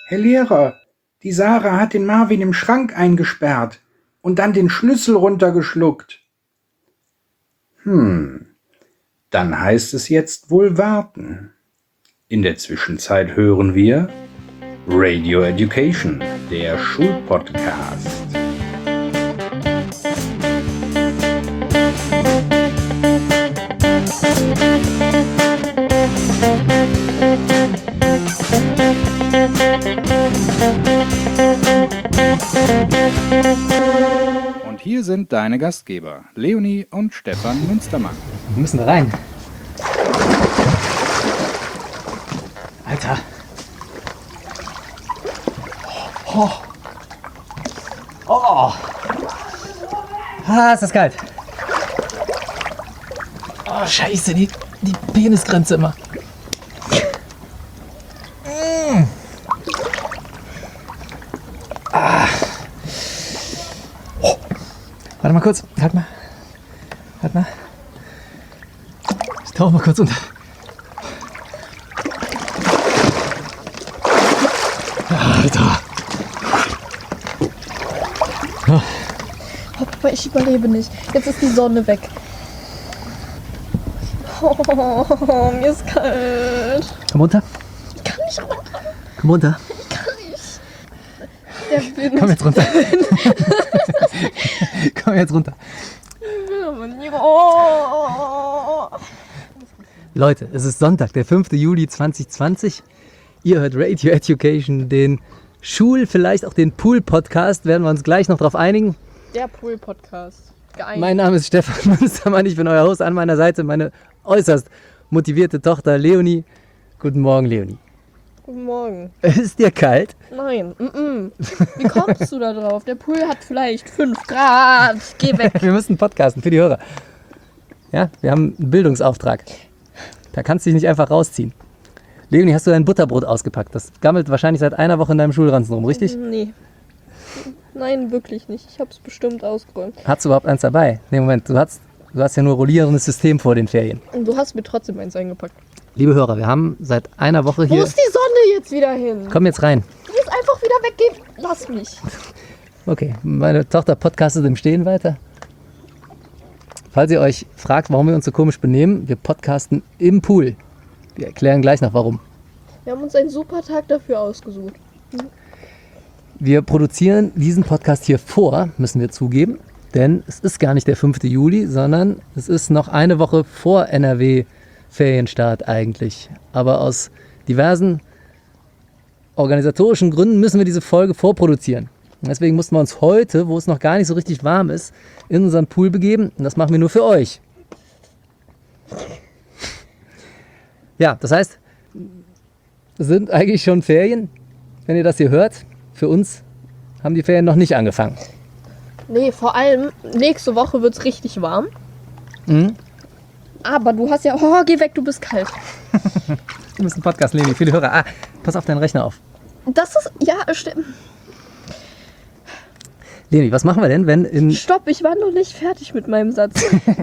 Herr Lehrer, die Sarah hat den Marvin im Schrank eingesperrt und dann den Schlüssel runtergeschluckt. Dann heißt es jetzt wohl warten. In der Zwischenzeit hören wir Radio Education, der Schulpodcast. Und hier sind deine Gastgeber, Leonie und Stefan Münstermann. Wir müssen da rein. Alter. Oh. Oh. Ah, ist das kalt. Oh, scheiße, die Penisgrenze immer. Ah. Oh. Warte mal kurz, halt mal. Ich tauche mal kurz unter. Alter. Oh, Papa, ich überlebe nicht. Jetzt ist die Sonne weg. Oh, mir ist kalt. Komm runter. Ich kann nicht runter. Komm runter. Ich kann nicht. Der Wind. Komm jetzt runter. Komm jetzt runter. Oh. Leute, es ist Sonntag, der 5. Juli 2020. Ihr hört Radio Education, den vielleicht auch den Pool-Podcast. Werden wir uns gleich noch drauf einigen. Der Pool-Podcast. Geeint. Mein Name ist Stefan Münstermann, ich bin euer Host. An meiner Seite meine äußerst motivierte Tochter Leonie. Guten Morgen, Leonie. Guten Morgen. Ist dir kalt? Nein. Wie kommst du da drauf? Der Pool hat vielleicht 5 Grad. Geh weg. Wir müssen podcasten für die Hörer. Ja, wir haben einen Bildungsauftrag. Da kannst du dich nicht einfach rausziehen. Leonie, hast du dein Butterbrot ausgepackt? Das gammelt wahrscheinlich seit einer Woche in deinem Schulranzen rum, richtig? Nee. Nein, wirklich nicht. Ich habe es bestimmt ausgeräumt. Hast du überhaupt eins dabei? Nee, Moment, du hast ja nur rollierendes System vor den Ferien. Und du hast mir trotzdem eins eingepackt. Liebe Hörer, wir haben seit einer Woche Wo hier... ist die Sonne jetzt wieder hin? Komm jetzt rein. Du musst einfach wieder weggehen. Lass mich. Okay, meine Tochter podcastet im Stehen weiter. Falls ihr euch fragt, warum wir uns so komisch benehmen, wir podcasten im Pool. Wir erklären gleich noch warum. Wir haben uns einen super Tag dafür ausgesucht. Wir produzieren diesen Podcast hier vor, müssen wir zugeben. Denn es ist gar nicht der 5. Juli, sondern es ist noch eine Woche vor NRW-Ferienstart eigentlich. Aber aus diversen organisatorischen Gründen müssen wir diese Folge vorproduzieren. Und deswegen mussten wir uns heute, wo es noch gar nicht so richtig warm ist, in unseren Pool begeben. Und das machen wir nur für euch. Ja, das heißt, es sind eigentlich schon Ferien, wenn ihr das hier hört. Für uns haben die Ferien noch nicht angefangen. Nee, vor allem nächste Woche wird es richtig warm. Mhm. Aber du hast ja... Oh, geh weg, du bist kalt. Du musst einen Podcast nehmen, viele Hörer. Ah, pass auf deinen Rechner auf. Das ist... Ja, stimmt. Leni, was machen wir denn, wenn in... Stopp, ich war noch nicht fertig mit meinem Satz.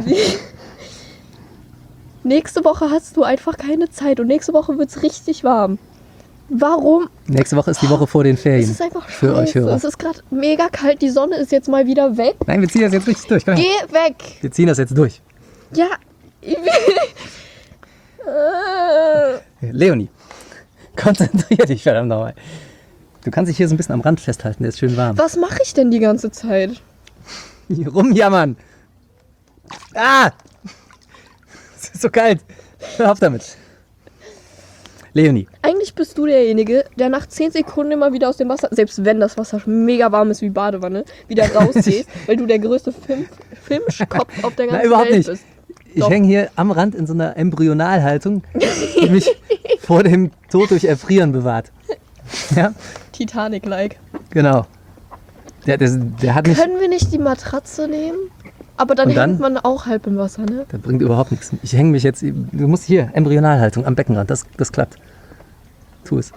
Nächste Woche hast du einfach keine Zeit und nächste Woche wird es richtig warm. Warum? Nächste Woche ist die Woche vor den Ferien. Es ist einfach scheiße. Für euch Hörer. Es ist gerade mega kalt, die Sonne ist jetzt mal wieder weg. Nein, wir ziehen das jetzt richtig durch. Komm her. Geh weg. Wir ziehen das jetzt durch. Ja. Ich will... Leonie, konzentrier dich verdammt nochmal. Du kannst dich hier so ein bisschen am Rand festhalten, der ist schön warm. Was mache ich denn die ganze Zeit? Hier rumjammern. Ah! Es ist so kalt. Hör auf damit. Leonie. Eigentlich bist du derjenige, der nach 10 Sekunden immer wieder aus dem Wasser, selbst wenn das Wasser mega warm ist wie Badewanne, wieder rausgehst, weil du der größte Filmschkopf auf der ganzen Nein, überhaupt Welt nicht. bist. Ich hänge hier am Rand in so einer Embryonalhaltung, die mich vor dem Tod durch Erfrieren bewahrt. Ja, Titanic-like. genau. Der hat mich... Können wir nicht die Matratze nehmen? Aber dann Und dann? hängt man auch halb im Wasser, ne? Das bringt überhaupt nichts. Ich hänge mich jetzt... Du musst hier, Embryonalhaltung am Beckenrand. Das klappt. Tu es.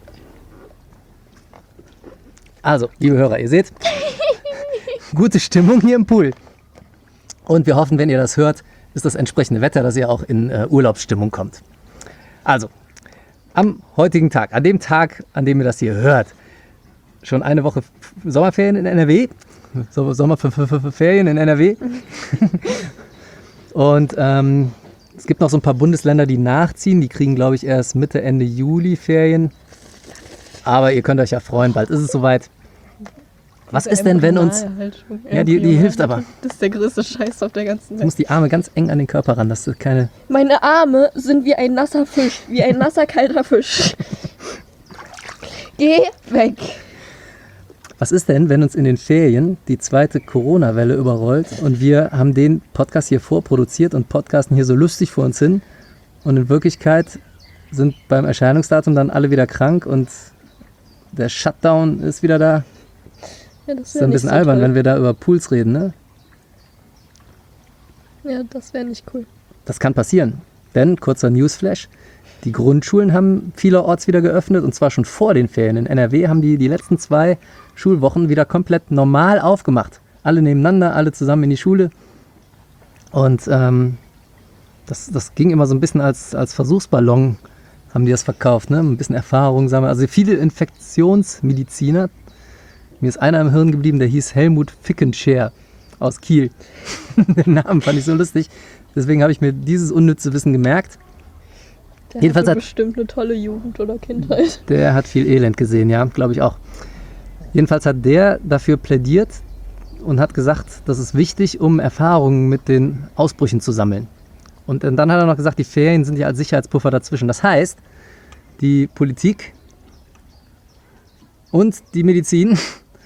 Also, liebe Hörer, ihr seht, gute Stimmung hier im Pool. Und wir hoffen, wenn ihr das hört, ist das entsprechende Wetter, dass ihr auch in Urlaubsstimmung kommt. Also, Am heutigen Tag, an dem Tag, an dem ihr das hier hört, schon eine Woche Sommerferien in NRW. Sommerferien in NRW. Und es gibt noch so ein paar Bundesländer, die nachziehen. Die kriegen, glaube ich, erst Mitte, Ende Juli Ferien. Aber ihr könnt euch ja freuen, bald ist es soweit. Was ist denn, wenn uns... Ja, die hilft aber. Das ist der größte Scheiß auf der ganzen Du Welt. musst die Arme ganz eng an den Körper ran, dass du keine... Meine Arme sind wie ein nasser Fisch. Wie ein nasser, kalter Fisch. Geh weg. Was ist denn, wenn uns in den Ferien die zweite Corona-Welle überrollt und wir haben den Podcast hier vorproduziert und podcasten hier so lustig vor uns hin und in Wirklichkeit sind beim Erscheinungsdatum dann alle wieder krank und der Shutdown ist wieder da? Ja, Das ist ein bisschen albern, wenn wir da über Pools reden, ne? Ja, das wäre nicht cool. Das kann passieren, denn, kurzer Newsflash, die Grundschulen haben vielerorts wieder geöffnet und zwar schon vor den Ferien. In NRW haben die letzten 2 Schulwochen wieder komplett normal aufgemacht. Alle nebeneinander, alle zusammen in die Schule. Und das ging immer so ein bisschen als Versuchsballon, haben die das verkauft, ne? Ein bisschen Erfahrung sammeln. Also viele Infektionsmediziner. Mir ist einer im Hirn geblieben, der hieß Helmut Fickenschär aus Kiel. Den Namen fand ich so lustig. Deswegen habe ich mir dieses unnütze Wissen gemerkt. Der Jedenfalls hatte hat- bestimmt eine tolle Jugend oder Kindheit. Der hat viel Elend gesehen, ja, glaube ich auch. Jedenfalls hat der dafür plädiert und hat gesagt, das ist wichtig, um Erfahrungen mit den Ausbrüchen zu sammeln. Und dann hat er noch gesagt, die Ferien sind ja als Sicherheitspuffer dazwischen. Das heißt, die Politik und die Medizin,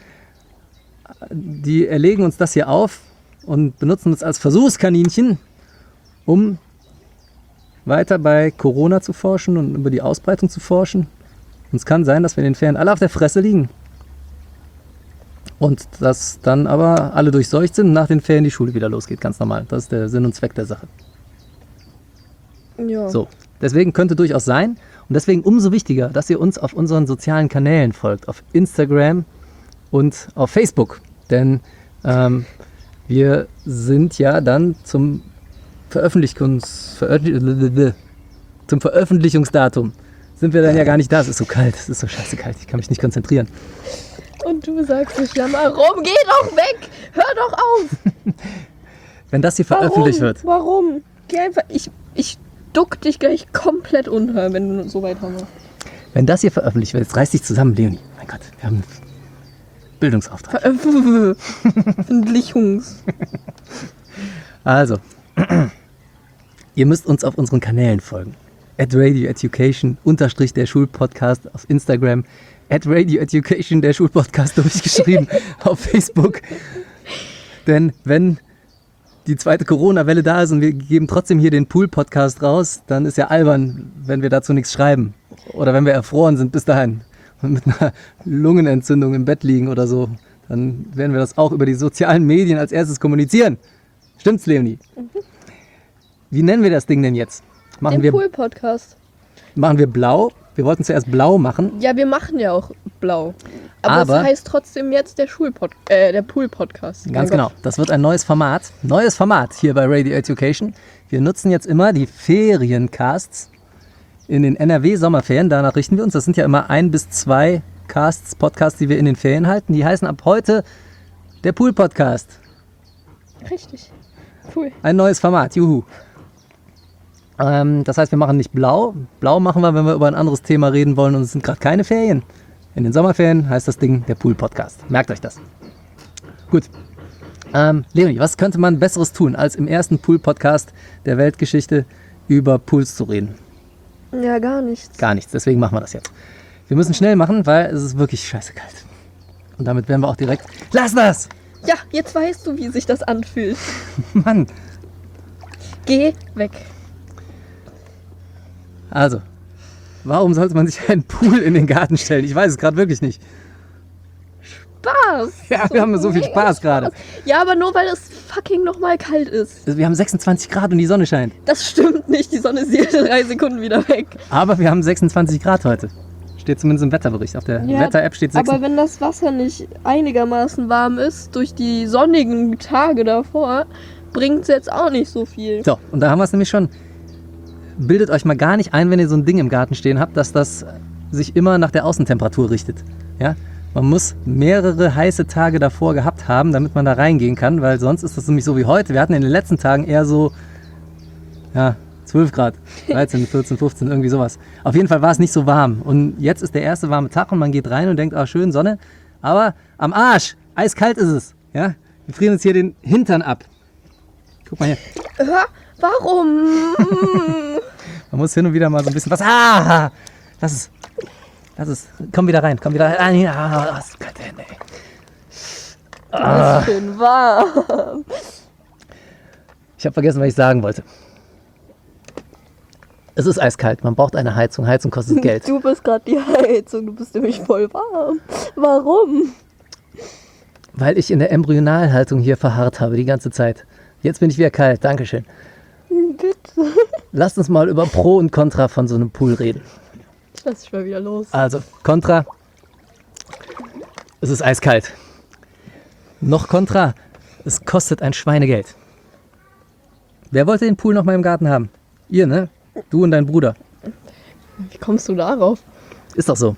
die erlegen uns das hier auf und benutzen es als Versuchskaninchen, um weiter bei Corona zu forschen und über die Ausbreitung zu forschen. Und es kann sein, dass wir in den Ferien alle auf der Fresse liegen. Und dass dann aber alle durchseucht sind und nach den Ferien die Schule wieder losgeht, ganz normal. Das ist der Sinn und Zweck der Sache. Ja. So, deswegen könnte durchaus sein und deswegen umso wichtiger, dass ihr uns auf unseren sozialen Kanälen folgt, auf Instagram und auf Facebook. Denn wir sind ja dann zum Veröffentlichungsdatum sind wir dann ja gar nicht da. Es ist so kalt, es ist so scheiße kalt, ich kann mich nicht konzentrieren. Und du sagst nicht, ja mal rum, geh doch weg! Hör doch auf! Wenn das hier veröffentlicht wird, Warum? Geh einfach. Ich duck dich gleich komplett unter, wenn du so weit machst. wenn das hier veröffentlicht wird, jetzt reiß dich zusammen, Leonie. Mein Gott, wir haben einen Bildungsauftrag. Veröffentlichungs. Also, ihr müsst uns auf unseren Kanälen folgen. @radioeducation _ der Schulpodcast auf Instagram, @radioeducation der Schulpodcast durchgeschrieben auf Facebook. Denn wenn die zweite Corona-Welle da ist und wir geben trotzdem hier den Pool-Podcast raus, dann ist ja albern, wenn wir dazu nichts schreiben. Oder wenn wir erfroren sind bis dahin und mit einer Lungenentzündung im Bett liegen oder so, dann werden wir das auch über die sozialen Medien als erstes kommunizieren. Stimmt's, Leonie? Wie nennen wir das Ding denn jetzt? Machen Den wir Pool-Podcast. blau? Wir wollten zuerst blau machen. Ja, wir machen ja auch blau. Aber es heißt trotzdem jetzt der Pool-Podcast. Ganz genau. Das wird ein neues Format. Neues Format hier bei Radio Education. Wir nutzen jetzt immer die Feriencasts in den NRW-Sommerferien. Danach richten wir uns. Das sind ja immer 1 bis 2 Podcasts, die wir in den Ferien halten. Die heißen ab heute der Pool-Podcast. Richtig. Cool. Ein neues Format. Juhu. Das heißt, wir machen nicht blau. Blau machen wir, wenn wir über ein anderes Thema reden wollen und es sind gerade keine Ferien. In den Sommerferien heißt das Ding der Pool-Podcast. Merkt euch das. Gut. Leonie, was könnte man Besseres tun, als im ersten Pool-Podcast der Weltgeschichte über Pools zu reden? Ja, gar nichts. Gar nichts, deswegen machen wir das jetzt. Wir müssen schnell machen, weil es ist wirklich scheiße kalt. Und damit werden wir auch direkt... Lass das! Ja, jetzt weißt du, wie sich das anfühlt. Mann! Geh weg. Also, warum sollte man sich einen Pool in den Garten stellen? Ich weiß es gerade wirklich nicht. Spaß. Ja, wir haben so viel mega Spaß gerade. Ja, aber nur weil es fucking nochmal kalt ist. Also wir haben 26 Grad und die Sonne scheint. Das stimmt nicht. Die Sonne ist jede 3 Sekunden wieder weg. Aber wir haben 26 Grad heute. Steht zumindest im Wetterbericht. Auf der Ja, Wetter-App steht 26. Aber wenn das Wasser nicht einigermaßen warm ist, durch die sonnigen Tage davor, bringt es jetzt auch nicht so viel. So, und da haben wir es nämlich schon. bildet euch mal gar nicht ein, wenn ihr so ein Ding im Garten stehen habt, dass das sich immer nach der Außentemperatur richtet. Ja? Man muss mehrere heiße Tage davor gehabt haben, damit man da reingehen kann, weil sonst ist das nämlich so wie heute. Wir hatten in den letzten Tagen eher so 12 Grad, 13, 14, 15, irgendwie sowas. Auf jeden Fall war es nicht so warm. Und jetzt ist der erste warme Tag und man geht rein und denkt, schön, Sonne. Aber am Arsch, eiskalt ist es. Ja? Wir frieren uns hier den Hintern ab. Guck mal hier. Warum? Man muss hin und wieder mal so ein bisschen was... Das ist... Komm wieder rein, komm wieder rein. Das ist kalte Hände, ey. Das ist schön warm. Ich habe vergessen, was ich sagen wollte. Es ist eiskalt, man braucht eine Heizung. Heizung kostet Geld. Du bist gerade die Heizung, du bist nämlich voll warm. Warum? Weil ich in der Embryonalhaltung hier verharrt habe die ganze Zeit. Jetzt bin ich wieder kalt, dankeschön. Bitte. Lasst uns mal über Pro und Contra von so einem Pool reden. Ich lass dich mal wieder los. Also, Contra. Es ist eiskalt. Noch Contra. Es kostet ein Schweinegeld. Wer wollte den Pool noch mal im Garten haben? Ihr, ne? Du und dein Bruder. Wie kommst du darauf? Ist doch so.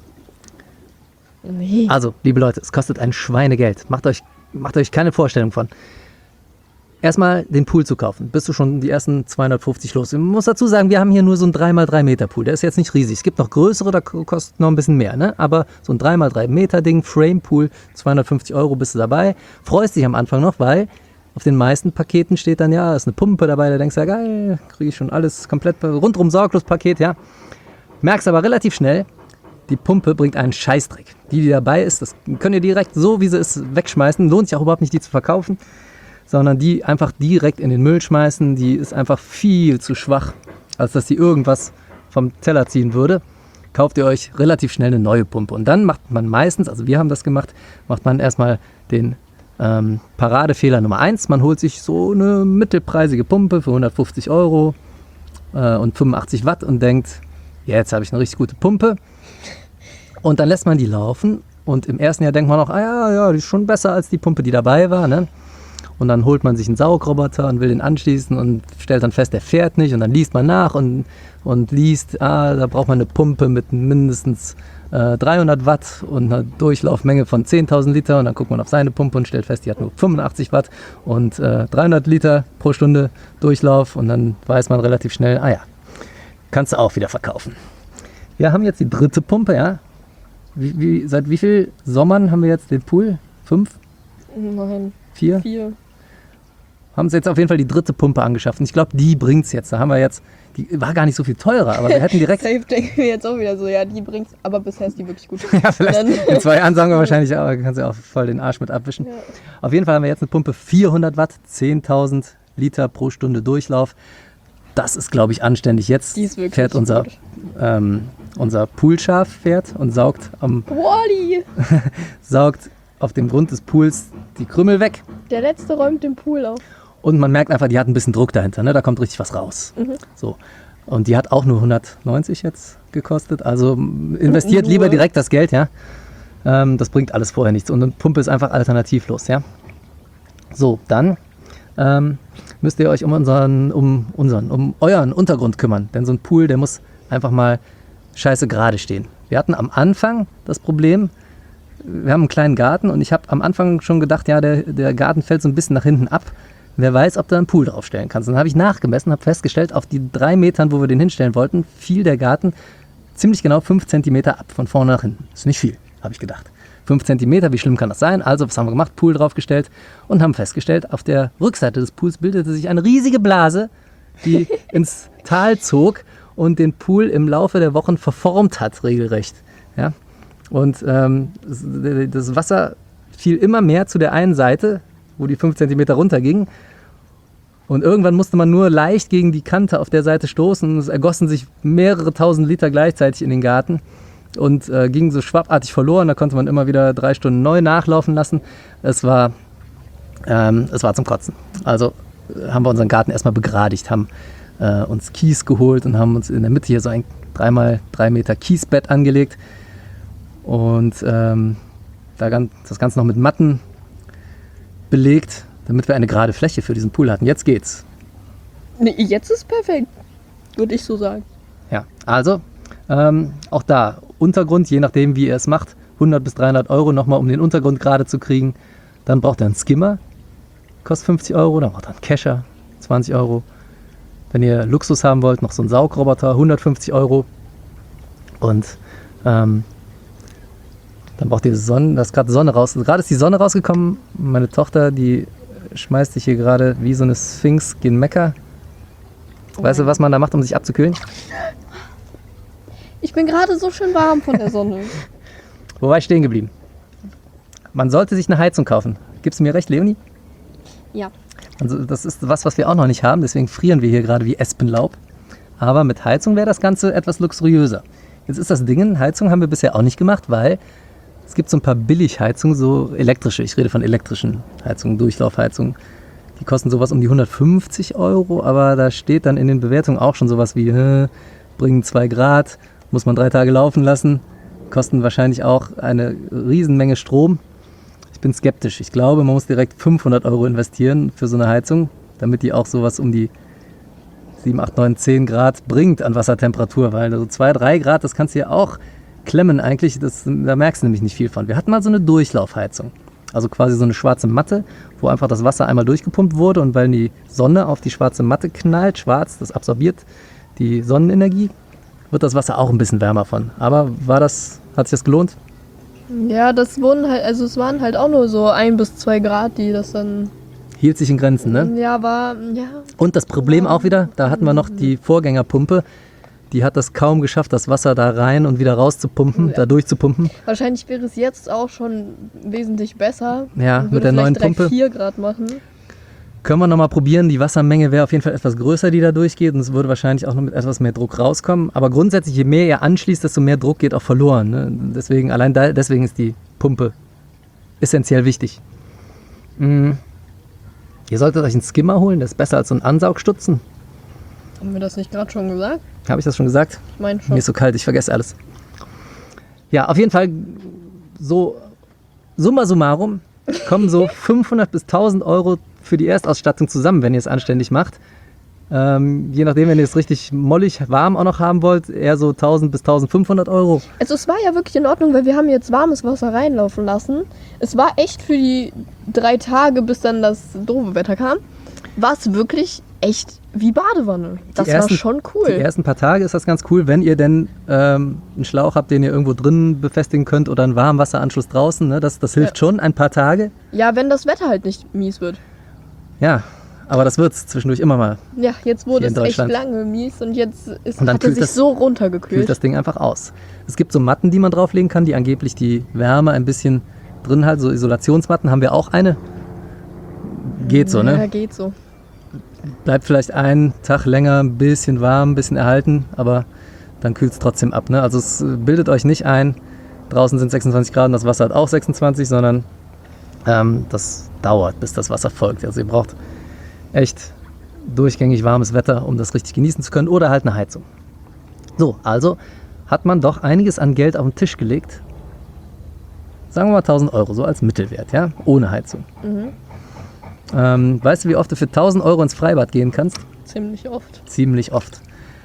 Nee. Also, liebe Leute, es kostet ein Schweinegeld. Macht euch keine Vorstellung von. Erstmal den Pool zu kaufen. Bist du schon die ersten 250 los. Ich muss dazu sagen, wir haben hier nur so einen 3x3 Meter Pool. Der ist jetzt nicht riesig. Es gibt noch größere, da kostet noch ein bisschen mehr. Ne? Aber so ein 3x3 Meter Ding, Frame Pool, 250 € bist du dabei. Freust dich am Anfang noch, weil auf den meisten Paketen steht dann, ja, ist eine Pumpe dabei. Da denkst du, ja geil, kriege ich schon alles komplett rundrum sorglos Paket, ja. Merkst aber relativ schnell, die Pumpe bringt einen Scheißdreck. Die dabei ist, das könnt ihr direkt so, wie sie ist, wegschmeißen. Lohnt sich auch überhaupt nicht, die zu verkaufen, sondern die einfach direkt in den Müll schmeißen. Die ist einfach viel zu schwach, als dass sie irgendwas vom Teller ziehen würde. Kauft ihr euch relativ schnell eine neue Pumpe. Und dann macht man meistens, also wir haben das gemacht, macht man erstmal den Paradefehler Nummer 1. Man holt sich so eine mittelpreisige Pumpe für 150 € und 85 Watt und denkt, jetzt habe ich eine richtig gute Pumpe. Und dann lässt man die laufen und im ersten Jahr denkt man noch, ja, die ist schon besser als die Pumpe, die dabei war. Ne? Und dann holt man sich einen Saugroboter und will den anschließen und stellt dann fest, der fährt nicht. Und dann liest man nach und liest, da braucht man eine Pumpe mit mindestens 300 Watt und eine Durchlaufmenge von 10.000 Liter. Und dann guckt man auf seine Pumpe und stellt fest, die hat nur 85 Watt und 300 Liter pro Stunde Durchlauf. Und dann weiß man relativ schnell, kannst du auch wieder verkaufen. Wir haben jetzt die dritte Pumpe, ja. Seit wie vielen Sommern haben wir jetzt den Pool? 5? Nein. 4? 4. Haben uns jetzt auf jeden Fall die dritte Pumpe angeschafft. Und ich glaube, die bringt es jetzt. Da haben wir jetzt, die war gar nicht so viel teurer, aber wir hätten direkt... Safe denken wir jetzt auch wieder so, ja, die bringt's, aber bisher ist die wirklich gut. Ja, vielleicht in 2 Jahren sagen wir wahrscheinlich, aber kannst du auch voll den Arsch mit abwischen. Ja. Auf jeden Fall haben wir jetzt eine Pumpe 400 Watt, 10.000 Liter pro Stunde Durchlauf. Das ist, glaube ich, anständig. Jetzt fährt unser Poolschaf fährt und saugt saugt auf dem Grund des Pools die Krümel weg. Der letzte räumt den Pool auf. Und man merkt einfach, die hat ein bisschen Druck dahinter. Ne? Da kommt richtig was raus. Mhm. So. Und die hat auch nur 190 jetzt gekostet. Also investiert lieber direkt das Geld. Ja? Das bringt alles vorher nichts. Und eine Pumpe ist einfach alternativlos. Ja? So, dann müsst ihr euch um euren Untergrund kümmern. Denn so ein Pool, der muss einfach mal scheiße gerade stehen. Wir hatten am Anfang das Problem, wir haben einen kleinen Garten und ich habe am Anfang schon gedacht, ja, der Garten fällt so ein bisschen nach hinten ab. Wer weiß, ob du einen Pool draufstellen kannst. Und dann habe ich nachgemessen, habe festgestellt, auf die 3 Metern, wo wir den hinstellen wollten, fiel der Garten ziemlich genau 5 Zentimeter ab, von vorne nach hinten. Ist nicht viel, habe ich gedacht. 5 Zentimeter, wie schlimm kann das sein? Also, was haben wir gemacht? Pool draufgestellt und haben festgestellt, auf der Rückseite des Pools bildete sich eine riesige Blase, die ins Tal zog und den Pool im Laufe der Wochen verformt hat, regelrecht. Ja? Und das Wasser fiel immer mehr zu der einen Seite, wo die 5 Zentimeter runtergingen. Und irgendwann musste man nur leicht gegen die Kante auf der Seite stoßen. Es ergossen sich mehrere tausend Liter gleichzeitig in den Garten und ging so schwappartig verloren. Da konnte man immer wieder 3 Stunden neu nachlaufen lassen. Es war zum Kotzen. Also haben wir unseren Garten erstmal begradigt, haben uns Kies geholt und haben uns in der Mitte hier so ein 3x3 Meter Kiesbett angelegt. Und das Ganze noch mit Matten belegt, damit wir eine gerade Fläche für diesen Pool hatten. Jetzt geht's. Nee, jetzt ist perfekt. Würde ich so sagen. Ja, also auch da Untergrund, je nachdem wie ihr es macht, 100 bis 300 Euro nochmal, um den Untergrund gerade zu kriegen. Dann braucht ihr einen Skimmer, kostet 50 Euro. Dann braucht ihr einen Kescher, 20 Euro. Wenn ihr Luxus haben wollt, noch so einen Saugroboter, 150 Euro. Und dann braucht ihr Sonne, da ist gerade Sonne raus. Gerade ist die Sonne rausgekommen. Meine Tochter, die schmeißt sich hier gerade wie so eine Sphinx gen Mekka. Weißt du, was man da macht, um sich abzukühlen? Ich bin gerade so schön warm von der Sonne. Wo war ich stehen geblieben? Man sollte sich eine Heizung kaufen. Gibst du mir recht, Leonie? Ja. Also das ist was wir auch noch nicht haben, deswegen frieren wir hier gerade wie Espenlaub. Aber mit Heizung wäre das Ganze etwas luxuriöser. Jetzt ist das Ding, Heizung haben wir bisher auch nicht gemacht, weil es gibt so ein paar Billigheizungen, so elektrische. Ich rede von elektrischen Heizungen, Durchlaufheizungen. Die kosten sowas um die 150 Euro, aber da steht dann in den Bewertungen auch schon sowas wie, bringen 2 Grad, muss man 3 Tage laufen lassen, kosten wahrscheinlich auch eine Riesenmenge Strom. Ich bin skeptisch. Ich glaube, man muss direkt 500 Euro investieren für so eine Heizung, damit die auch sowas um die 7, 8, 9, 10 Grad bringt an Wassertemperatur, weil so 2, 3 Grad, das kannst du ja auch klemmen eigentlich, da merkst du nämlich nicht viel von. Wir hatten mal so eine Durchlaufheizung, also quasi so eine schwarze Matte, wo einfach das Wasser einmal durchgepumpt wurde und weil die Sonne auf die schwarze Matte knallt, schwarz, das absorbiert die Sonnenenergie, wird das Wasser auch ein bisschen wärmer von. Aber hat sich das gelohnt? Ja, es waren halt auch nur so 1 bis 2 Grad, die das dann... Hielt sich in Grenzen, ne? Ja, Und das Problem auch wieder, da hatten wir noch die Vorgängerpumpe, die hat das kaum geschafft, das Wasser da rein und wieder raus zu pumpen, da durchzupumpen. Wahrscheinlich wäre es jetzt auch schon wesentlich besser. Ja, Und mit der neuen 3, Pumpe. 4 Grad machen. Können wir nochmal probieren. Die Wassermenge wäre auf jeden Fall etwas größer, die da durchgeht. Und es würde wahrscheinlich auch noch mit etwas mehr Druck rauskommen. Aber grundsätzlich, je mehr ihr anschließt, desto mehr Druck geht auch verloren. Ne? Deswegen ist die Pumpe essentiell wichtig. Ihr solltet euch einen Skimmer holen, der ist besser als so ein Ansaugstutzen. Haben wir das nicht gerade schon gesagt? Habe ich das schon gesagt? Ich meine schon. Mir ist so kalt, ich vergesse alles. Ja, auf jeden Fall, so summa summarum, kommen so 500 bis 1000 Euro für die Erstausstattung zusammen, wenn ihr es anständig macht. Je nachdem, wenn ihr es richtig mollig warm auch noch haben wollt, eher so 1000 bis 1500 Euro. Also es war ja wirklich in Ordnung, weil wir haben jetzt warmes Wasser reinlaufen lassen. Es war echt für die 3 Tage, bis dann das doofe Wetter kam, war es wirklich echt wie Badewanne. Das war schon cool. Die ersten paar Tage ist das ganz cool, wenn ihr denn einen Schlauch habt, den ihr irgendwo drin befestigen könnt oder einen Warmwasseranschluss draußen. Ne? Das hilft schon ein paar Tage. Ja, wenn das Wetter halt nicht mies wird. Ja, aber das wird es zwischendurch immer mal. Ja, jetzt wurde es echt Deutschland. lange mies und jetzt dann hat es sich so runtergekühlt. Kühlt das Ding einfach aus. Es gibt so Matten, die man drauflegen kann, die angeblich die Wärme ein bisschen drin halten. So Isolationsmatten haben wir auch eine. Geht so, ne? Ja, geht so. Bleibt vielleicht einen Tag länger ein bisschen warm, ein bisschen erhalten, aber dann kühlt es trotzdem ab. Ne? Also es bildet euch nicht ein, draußen sind 26 Grad und das Wasser hat auch 26, sondern das dauert, bis das Wasser folgt. Also ihr braucht echt durchgängig warmes Wetter, um das richtig genießen zu können oder halt eine Heizung. So, also hat man doch einiges an Geld auf den Tisch gelegt. Sagen wir mal 1000 Euro, so als Mittelwert, ja, ohne Heizung. Weißt du, wie oft du für 1000 Euro ins Freibad gehen kannst? Ziemlich oft. Ziemlich oft.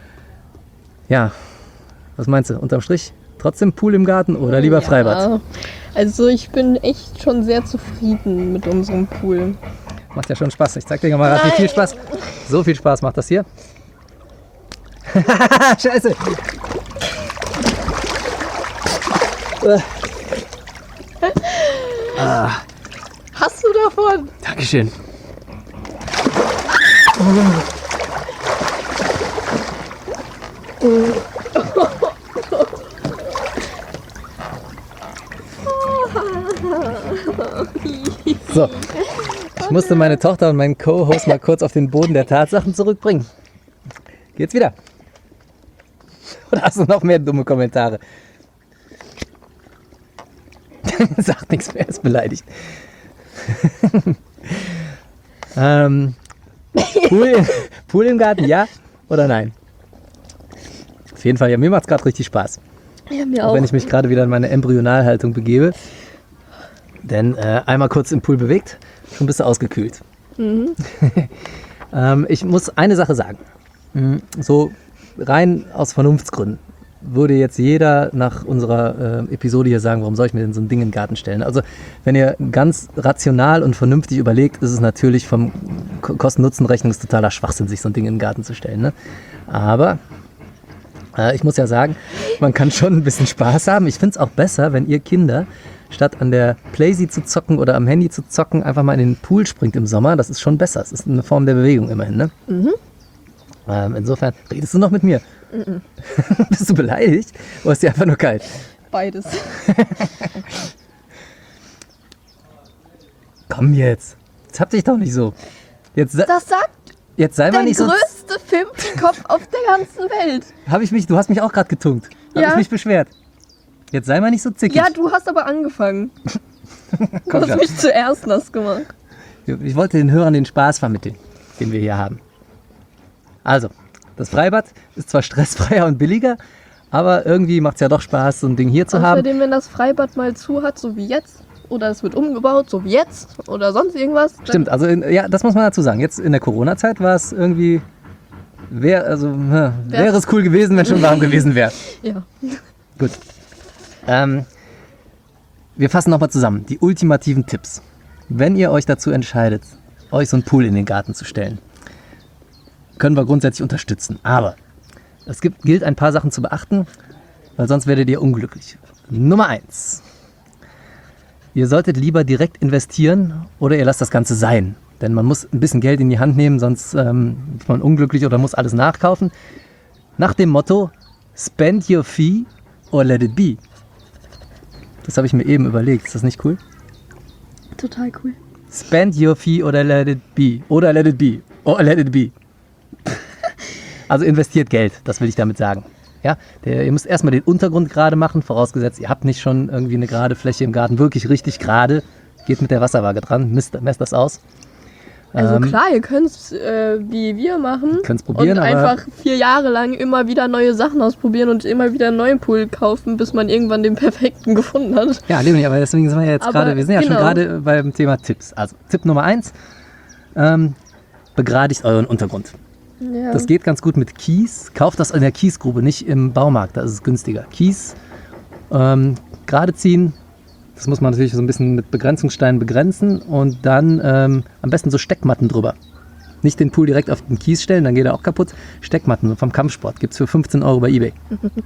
Ja, was meinst du? Unterm Strich trotzdem Pool im Garten oder lieber Freibad? Also ich bin echt schon sehr zufrieden mit unserem Pool. Macht ja schon Spaß. Ich zeig dir mal, wie viel Spaß. So viel Spaß macht das hier. Scheiße. Hast du davon? Dankeschön. So, ich musste meine Tochter und meinen Co-Host mal kurz auf den Boden der Tatsachen zurückbringen. Geht's wieder? Oder hast du noch mehr dumme Kommentare? Sagt nichts mehr, ist beleidigt. Pool im Garten, ja oder nein? Auf jeden Fall, ja, mir macht es gerade richtig Spaß. Ja, mir auch. auch. Wenn ich mich gerade wieder in meine Embryonalhaltung begebe. Denn einmal kurz im Pool bewegt, schon bist du ausgekühlt. Ich muss eine Sache sagen. So rein aus Vernunftsgründen würde jetzt jeder nach unserer Episode hier sagen, warum soll ich mir denn so ein Ding in den Garten stellen? Also wenn ihr ganz rational und vernünftig überlegt, ist es natürlich vom Kosten-Nutzen-Rechnung totaler Schwachsinn, sich so ein Ding in den Garten zu stellen. Ne? Aber ich muss ja sagen, man kann schon ein bisschen Spaß haben. Ich finde es auch besser, wenn ihr Kinder statt an der Playsee zu zocken oder am Handy zu zocken, einfach mal in den Pool springt im Sommer. Das ist schon besser. Es ist eine Form der Bewegung immerhin. Ne? Mhm. Insofern, redest du noch mit mir? Mhm. Bist du beleidigt? Oder ist dir einfach nur kalt? Beides. Komm jetzt. Jetzt hab dich doch nicht so. Das sagt jetzt sei der mal nicht so. größte Filmkopf auf der ganzen Welt. Du hast mich auch gerade getunkt. Hab ich mich beschwert. Jetzt sei mal nicht so zickig. Ja, du hast aber angefangen. Komm, du hast mich zuerst nass gemacht. Ich wollte den Hörern den Spaß vermitteln, den wir hier haben. Also, das Freibad ist zwar stressfreier und billiger, aber irgendwie macht es ja doch Spaß, so ein Ding hier zu haben. Außerdem, wenn das Freibad mal zu hat, so wie jetzt, oder es wird umgebaut, so wie jetzt, oder sonst irgendwas. Stimmt, also das muss man dazu sagen. Jetzt in der Corona-Zeit war es irgendwie, wäre es cool gewesen, wenn schon warm gewesen wäre. Ja. Gut. Wir fassen nochmal zusammen. Die ultimativen Tipps. Wenn ihr euch dazu entscheidet, euch so einen Pool in den Garten zu stellen, können wir grundsätzlich unterstützen. Aber es gilt ein paar Sachen zu beachten, weil sonst werdet ihr unglücklich. Nummer 1. Ihr solltet lieber direkt investieren oder ihr lasst das Ganze sein. Denn man muss ein bisschen Geld in die Hand nehmen, sonst ist man unglücklich oder muss alles nachkaufen. Nach dem Motto, spend your fee or let it be. Das habe ich mir eben überlegt. Ist das nicht cool? Total cool. Spend your fee oder let it be. Oder let it be. Or let it be. Also investiert Geld, das will ich damit sagen. Ja, ihr müsst erstmal den Untergrund gerade machen, vorausgesetzt, ihr habt nicht schon irgendwie eine gerade Fläche im Garten, wirklich richtig gerade. Geht mit der Wasserwaage dran, messt das aus. Also klar, ihr könnt es wie wir machen probieren, und einfach 4 Jahre lang immer wieder neue Sachen ausprobieren und immer wieder einen neuen Pool kaufen, bis man irgendwann den perfekten gefunden hat. Ja, Leonie, aber deswegen sind wir ja jetzt gerade, wir sind ja schon gerade beim Thema Tipps. Also Tipp Nummer 1, begradigt euren Untergrund. Ja. Das geht ganz gut mit Kies. Kauft das in der Kiesgrube, nicht im Baumarkt, da ist es günstiger. Kies gerade ziehen, das muss man natürlich so ein bisschen mit Begrenzungssteinen begrenzen und dann am besten so Steckmatten drüber. Nicht den Pool direkt auf den Kies stellen, dann geht er auch kaputt. Steckmatten vom Kampfsport gibt es für 15 € bei eBay.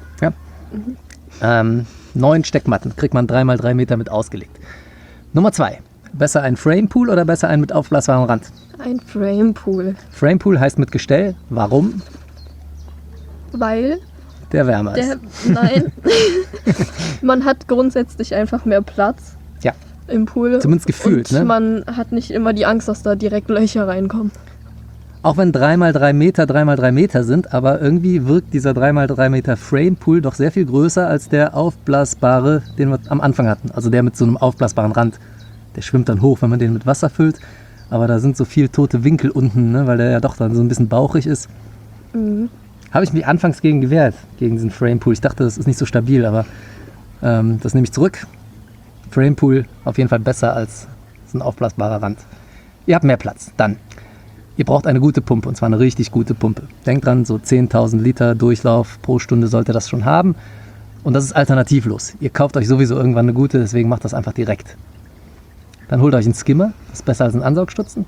Ja. 9 Steckmatten kriegt man 3x3 Meter mit ausgelegt. Nummer 2. Besser ein Frame-Pool oder besser ein mit aufblasbarem Rand? Ein Frame-Pool. Frame-Pool heißt mit Gestell. Warum? Weil der wärmer ist. Nein. Man hat grundsätzlich einfach mehr Platz im Pool. Zumindest gefühlt. Und man hat nicht immer die Angst, dass da direkt Löcher reinkommen. Auch wenn 3x3 Meter 3x3 Meter sind, aber irgendwie wirkt dieser 3x3 Meter Frame-Pool doch sehr viel größer als der aufblasbare, den wir am Anfang hatten. Also der mit so einem aufblasbaren Rand. Der schwimmt dann hoch, wenn man den mit Wasser füllt. Aber da sind so viel tote Winkel unten, ne, weil der ja doch dann so ein bisschen bauchig ist. Mhm. Habe ich mich anfangs gegen gewehrt, gegen diesen Frame-Pool. Ich dachte, das ist nicht so stabil, aber das nehme ich zurück. Frame-Pool auf jeden Fall besser als so ein aufblasbarer Rand. Ihr habt mehr Platz. Dann, ihr braucht eine gute Pumpe, und zwar eine richtig gute Pumpe. Denkt dran, so 10.000 Liter Durchlauf pro Stunde sollte das schon haben. Und das ist alternativlos. Ihr kauft euch sowieso irgendwann eine gute, deswegen macht das einfach direkt. Dann holt euch einen Skimmer, das ist besser als ein Ansaugstutzen.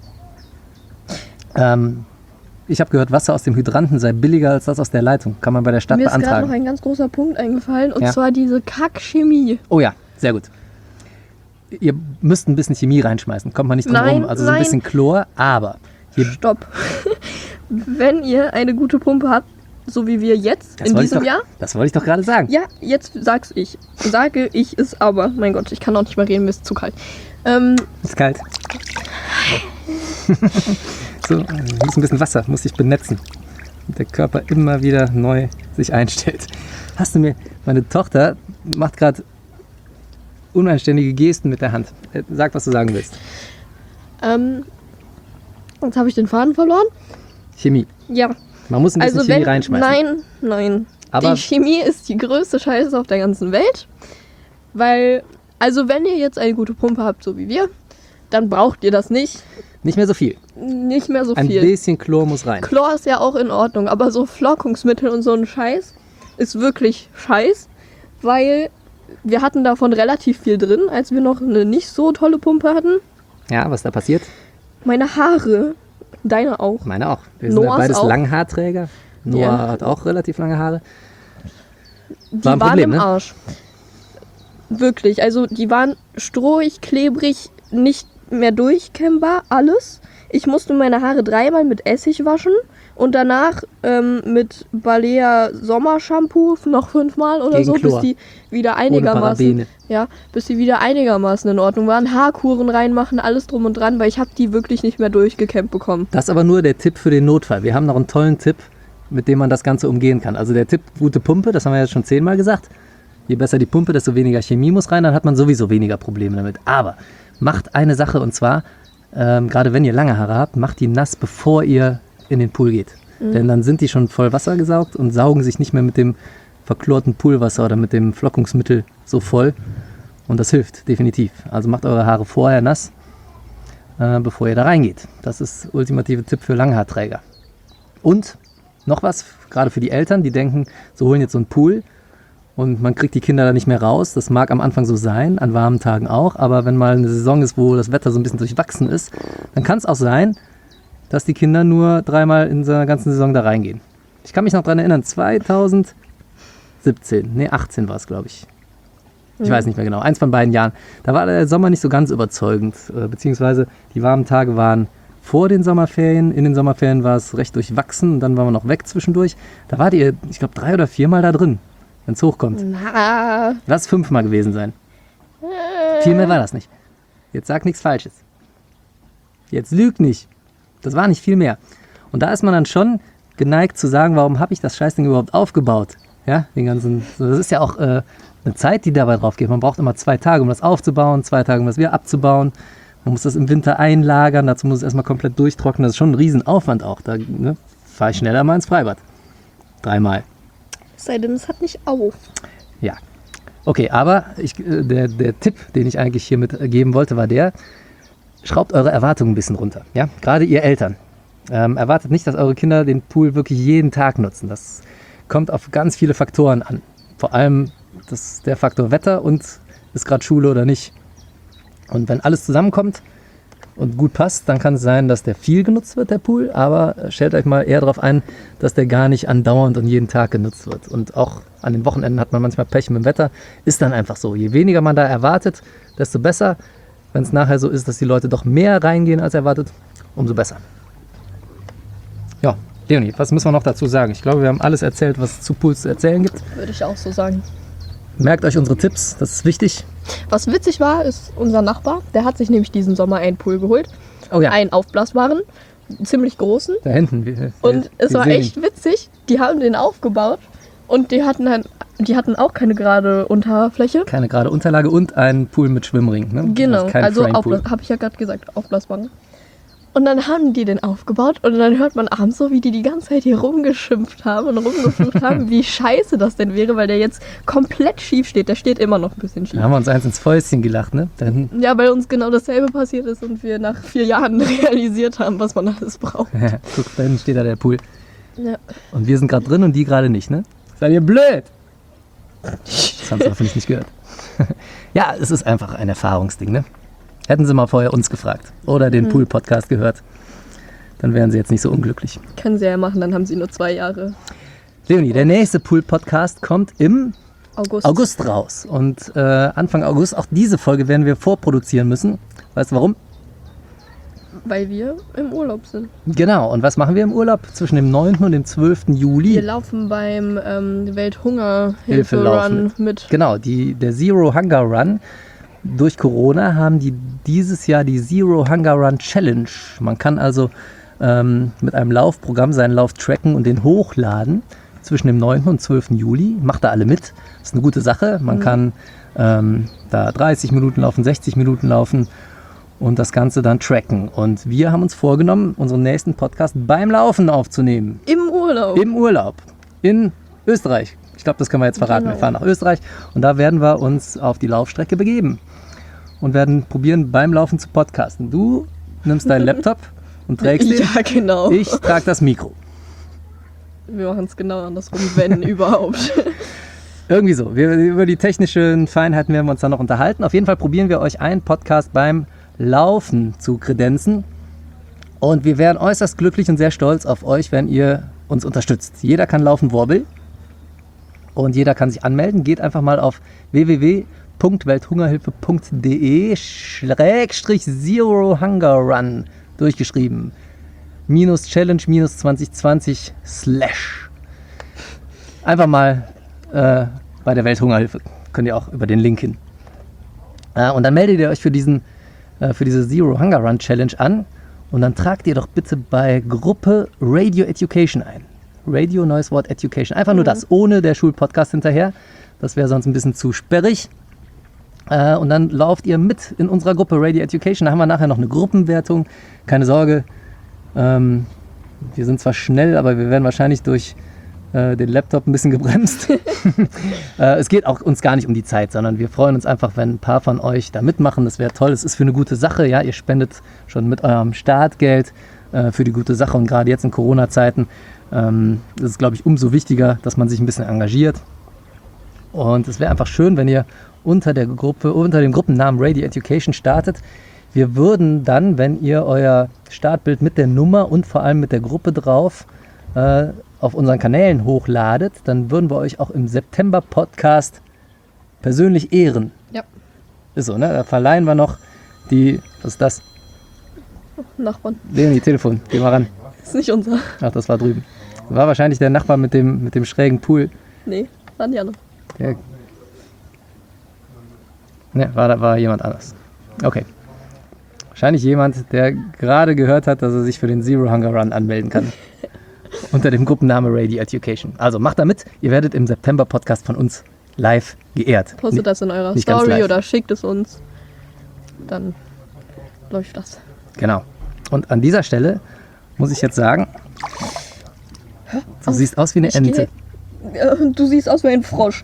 Ich habe gehört, Wasser aus dem Hydranten sei billiger als das aus der Leitung. Kann man bei der Stadt beantragen. Mir ist gerade noch ein ganz großer Punkt eingefallen, und zwar diese Kackchemie. Oh ja, sehr gut. Ihr müsst ein bisschen Chemie reinschmeißen, kommt man nicht drum rum. Also so ein bisschen Chlor, aber... Stopp. Wenn ihr eine gute Pumpe habt, so wie wir jetzt in diesem Jahr. Das wollte ich doch gerade sagen. Ja, jetzt sage ich es aber. Mein Gott, ich kann auch nicht mehr reden, mir ist zu kalt. Ist kalt. So, ich muss ein bisschen Wasser, muss ich benetzen. Und der Körper immer wieder neu sich einstellt. Meine Tochter macht gerade unanständige Gesten mit der Hand. Sag, was du sagen willst. Jetzt habe ich den Faden verloren. Chemie. Ja. Man muss ein bisschen Chemie reinschmeißen. Nein. Aber die Chemie ist die größte Scheiße auf der ganzen Welt. Weil, also wenn ihr jetzt eine gute Pumpe habt, so wie wir, dann braucht ihr das nicht. Nicht mehr so viel. Nicht mehr so Ein viel. bisschen Chlor muss rein. Chlor ist ja auch in Ordnung, aber so Flockungsmittel und so ein Scheiß ist wirklich Scheiß, weil wir hatten davon relativ viel drin, als wir noch eine nicht so tolle Pumpe hatten. Ja, was da passiert? Meine Haare, deine auch. Meine auch. Wir sind ja Noahs beides auch. Langhaarträger. Noah Ja. hat auch relativ lange Haare. Die War ein waren Problem, im ne? Arsch. Wirklich, also die waren strohig, klebrig, nicht mehr durchkämmbar, alles. Ich musste meine Haare 3-mal mit Essig waschen und danach mit Balea Sommershampoo noch 5-mal oder Gegen so, Chlor. bis die wieder Ohne einigermaßen, Parabene. ja, bis die wieder einigermaßen in Ordnung waren. Haarkuren reinmachen, alles drum und dran, weil ich habe die wirklich nicht mehr durchgekämmt bekommen. Das ist aber nur der Tipp für den Notfall. Wir haben noch einen tollen Tipp, mit dem man das Ganze umgehen kann. Also der Tipp, gute Pumpe, das haben wir jetzt schon 10-mal gesagt. Je besser die Pumpe, desto weniger Chemie muss rein, dann hat man sowieso weniger Probleme damit. Aber macht eine Sache, und zwar, gerade wenn ihr lange Haare habt, macht die nass, bevor ihr in den Pool geht. Denn dann sind die schon voll Wasser gesaugt und saugen sich nicht mehr mit dem verchlorten Poolwasser oder mit dem Flockungsmittel so voll. Und das hilft definitiv. Also macht eure Haare vorher nass, bevor ihr da reingeht. Das ist der ultimative Tipp für Langhaarträger. Und noch was, gerade für die Eltern, die denken, sie holen jetzt so einen Pool und man kriegt die Kinder da nicht mehr raus. Das mag am Anfang so sein, an warmen Tagen auch, aber wenn mal eine Saison ist, wo das Wetter so ein bisschen durchwachsen ist, dann kann es auch sein, dass die Kinder nur 3-mal in so einer ganzen Saison da reingehen. Ich kann mich noch daran erinnern, 18 war es, glaube ich. Ich weiß nicht mehr genau, eins von beiden Jahren. Da war der Sommer nicht so ganz überzeugend, beziehungsweise die warmen Tage waren vor den Sommerferien. In den Sommerferien war es recht durchwachsen und dann waren wir noch weg zwischendurch. Da wart ihr, ich glaube, 3 oder 4-mal da drin, wenn es hochkommt. Na, Lass 5-mal gewesen sein. Viel mehr war das nicht. Jetzt sag nichts Falsches. Jetzt lüg nicht. Das war nicht viel mehr. Und da ist man dann schon geneigt zu sagen, warum habe ich das Scheißding überhaupt aufgebaut? Ja, den ganzen, das ist ja auch eine Zeit, die dabei drauf geht. Man braucht immer 2 Tage, um das aufzubauen, 2 Tage, um das wieder abzubauen. Man muss das im Winter einlagern, dazu muss es erstmal komplett durchtrocknen. Das ist schon ein Riesenaufwand auch. Da fahre ich schneller mal ins Freibad. 3-mal. es sei denn, es hat nicht auf. Ja. Okay, aber der Tipp, den ich eigentlich hier mitgeben wollte, war der, schraubt eure Erwartungen ein bisschen runter. Ja? Gerade ihr Eltern. Erwartet nicht, dass eure Kinder den Pool wirklich jeden Tag nutzen. Das kommt auf ganz viele Faktoren an. Vor allem der Faktor Wetter und ist gerade Schule oder nicht. Und wenn alles zusammenkommt und gut passt, dann kann es sein, dass der viel genutzt wird, der Pool. Aber stellt euch mal eher darauf ein, dass der gar nicht andauernd und jeden Tag genutzt wird. Und auch an den Wochenenden hat man manchmal Pech mit dem Wetter. Ist dann einfach so. Je weniger man da erwartet, desto besser. Wenn es nachher so ist, dass die Leute doch mehr reingehen als erwartet, umso besser. Ja, Leonie, was müssen wir noch dazu sagen? Ich glaube, wir haben alles erzählt, was es zu Pools zu erzählen gibt. Würde ich auch so sagen. Merkt euch unsere Tipps, das ist wichtig. Was witzig war, ist unser Nachbar, der hat sich nämlich diesen Sommer einen Pool geholt. Oh ja, Einen aufblasbaren, ziemlich großen. da hinten. Und es wir war sehen echt witzig, die haben den aufgebaut und die hatten auch keine gerade Unterfläche. keine gerade Unterlage und einen Pool mit Schwimmring. Ne? Genau, Also kein also Frame-Pool. habe ich ja gerade gesagt, aufblasbaren. Und dann haben die den aufgebaut und dann hört man abends so, wie die ganze Zeit hier rumgeschimpft haben und rumgeflucht haben, wie scheiße das denn wäre, weil der jetzt komplett schief steht. Der steht immer noch ein bisschen schief. Da haben wir uns eins ins Fäustchen gelacht, ne? Dann, Ja, weil uns genau dasselbe passiert ist und wir nach 4 Jahren realisiert haben, was man alles braucht. guck, da hinten steht da der Pool. Ja. Und wir sind gerade drin und die gerade nicht, ne? Seid ihr blöd? Das haben sie hoffentlich nicht gehört. Ja, es ist einfach ein Erfahrungsding, ne? Hätten sie mal vorher uns gefragt oder den Pool-Podcast gehört, dann wären sie jetzt nicht so unglücklich. Können sie ja machen, dann haben sie nur 2 Jahre. Leonie, der nächste Pool-Podcast kommt im August. August raus. Und Anfang August, auch diese Folge werden wir vorproduzieren müssen. Weißt du warum? Weil wir im Urlaub sind. Genau. Und was machen wir im Urlaub? Zwischen dem 9. und dem 12. Juli. Wir laufen beim Hilfelauf Welthungerhilfe-Run mit. Genau, der Zero Hunger Run. Durch Corona haben die dieses Jahr die Zero Hunger Run Challenge. Man kann also mit einem Laufprogramm seinen Lauf tracken und den hochladen zwischen dem 9. und 12. Juli. Macht da alle mit. Das ist eine gute Sache. Man kann da 30 Minuten laufen, 60 Minuten laufen und das Ganze dann tracken. Und wir haben uns vorgenommen, unseren nächsten Podcast beim Laufen aufzunehmen. Im Urlaub. Im Urlaub. In Österreich. Ich glaube, das können wir jetzt verraten. Genau. Wir fahren nach Österreich und da werden wir uns auf die Laufstrecke begeben und werden probieren, beim Laufen zu podcasten. Du nimmst deinen Laptop und trägst den. Ja, genau. Ich trage das Mikro. Wir machen es genau andersrum, wenn überhaupt. Irgendwie so. Über die technischen Feinheiten werden wir uns dann noch unterhalten. Auf jeden Fall probieren wir euch einen Podcast beim Laufen zu kredenzen. Und wir wären äußerst glücklich und sehr stolz auf euch, wenn ihr uns unterstützt. Jeder kann laufen, wo er will. Und jeder kann sich anmelden. Geht einfach mal auf www.welthungerhilfe.de/Zero Hunger Run durchgeschrieben. Challenge 2020 / Einfach mal bei der Welthungerhilfe. Könnt ihr auch über den Link hin. Und dann meldet ihr euch für diese Zero Hunger Run Challenge an. Und dann tragt ihr doch bitte bei Gruppe Radio Education ein. Radio, neues Wort, Education. Einfach nur das, ohne der Schulpodcast hinterher. Das wäre sonst ein bisschen zu sperrig. Und dann lauft ihr mit in unserer Gruppe Radio Education. Da haben wir nachher noch eine Gruppenwertung. Keine Sorge, wir sind zwar schnell, aber wir werden wahrscheinlich durch den Laptop ein bisschen gebremst. Es geht auch uns gar nicht um die Zeit, sondern wir freuen uns einfach, wenn ein paar von euch da mitmachen. Das wäre toll. Es ist für eine gute Sache. Ja, ihr spendet schon mit eurem Startgeld für die gute Sache. Und gerade jetzt in Corona-Zeiten ist es, glaube ich, umso wichtiger, dass man sich ein bisschen engagiert. Und es wäre einfach schön, wenn ihr unter dem Gruppennamen Radio Education startet. Wir würden dann, wenn ihr euer Startbild mit der Nummer und vor allem mit der Gruppe drauf auf unseren Kanälen hochladet, dann würden wir euch auch im September-Podcast persönlich ehren. Ja. Ist so, ne? Da verleihen wir noch was ist das? Nachbarn. Leonie, Telefon, geh mal ran. Ist nicht unser. Ach, das war drüben. War wahrscheinlich der Nachbar mit dem schrägen Pool. Nee, waren die anderen. Ne, war jemand anders. Okay. Wahrscheinlich jemand, der gerade gehört hat, dass er sich für den Zero Hunger Run anmelden kann. Unter dem Gruppenname Radio Education. Also macht da mit. Ihr werdet im September-Podcast von uns live geehrt. Postet das in eurer nicht ganz Story live. oder schickt es uns. Dann läuft das. Genau. Und an dieser Stelle muss ich jetzt sagen, du siehst aus wie eine Ente. Du siehst aus wie ein Frosch.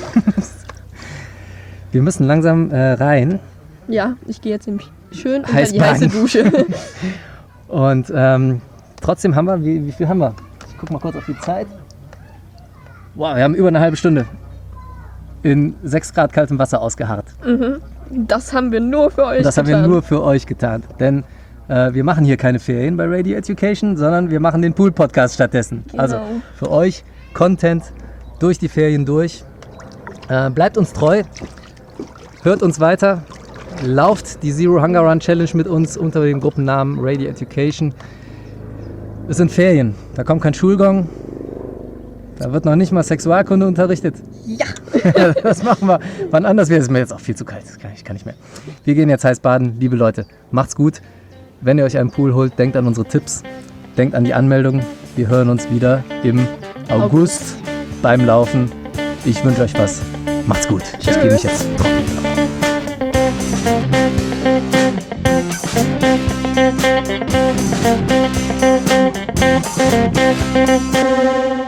Wir müssen langsam rein. Ja, ich gehe jetzt nämlich schön unter Heiß die heiße baden. Dusche. Und trotzdem haben wir, wie viel haben wir? Ich guck mal kurz auf die Zeit. Wow, wir haben über eine halbe Stunde in 6 Grad kaltem Wasser ausgeharrt. Das haben wir nur für euch Das haben getan. wir nur für euch getan. Denn wir machen hier keine Ferien bei Radio Education, sondern wir machen den Pool-Podcast stattdessen. Genau. Also für euch Content durch die Ferien durch. Bleibt uns treu, hört uns weiter, lauft die Zero Hunger Run Challenge mit uns unter dem Gruppennamen Radio Education. Es sind Ferien, da kommt kein Schulgong, da wird noch nicht mal Sexualkunde unterrichtet. Ja. Das machen wir wann anders. Wäre es mir jetzt auch viel zu kalt, ich kann nicht mehr. Wir gehen jetzt heiß baden, liebe Leute, macht's gut. Wenn ihr euch einen Pool holt, denkt an unsere Tipps, denkt an die Anmeldung. Wir hören uns wieder im August beim Laufen. Ich wünsche euch was. Macht's gut. Ich gehe mich jetzt trocken.